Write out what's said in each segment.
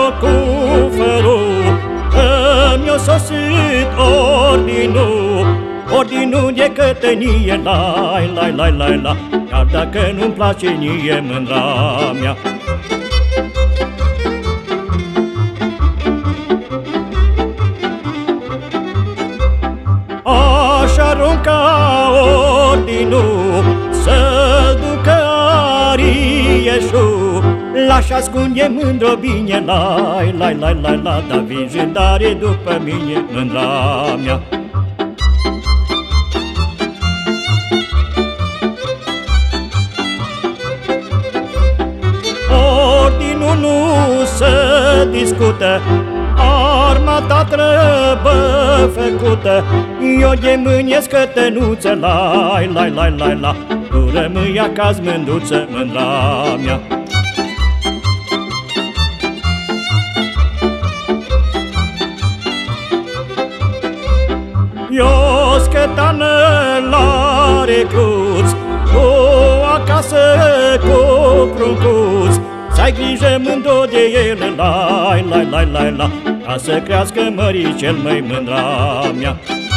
cu felul că-mi-o sosit ordinul de cătănie, la, chiar dacă nu-mi place nici mândra mea. Aș arunca ordinul să-l ducă Arieșul, l-aș ascunde mândr-o bine, la, dar vin jândare după mine, mândra mea. Ordinul nu se discută, armata trebuie făcută. Eu de mânie scătănuță, la, tu rămâi acasă mânduță, mândra mea. Eu scătană la recruț, tu acasă cu pruncuț, să-ai grijă mândru de ele, la, ca să crească măricel, măi, mândra mea.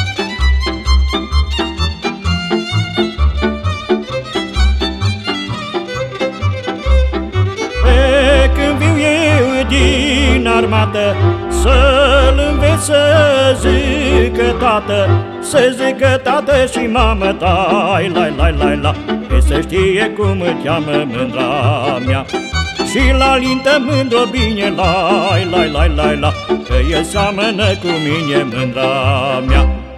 Pe când viu eu din armată, să-l înveți să zică tată, să zică tată și mamă, la, că să știe cum îl cheamă, mândra mea. Și la lintă mândru bine, la, că el seamănă cu mine, mândra mea.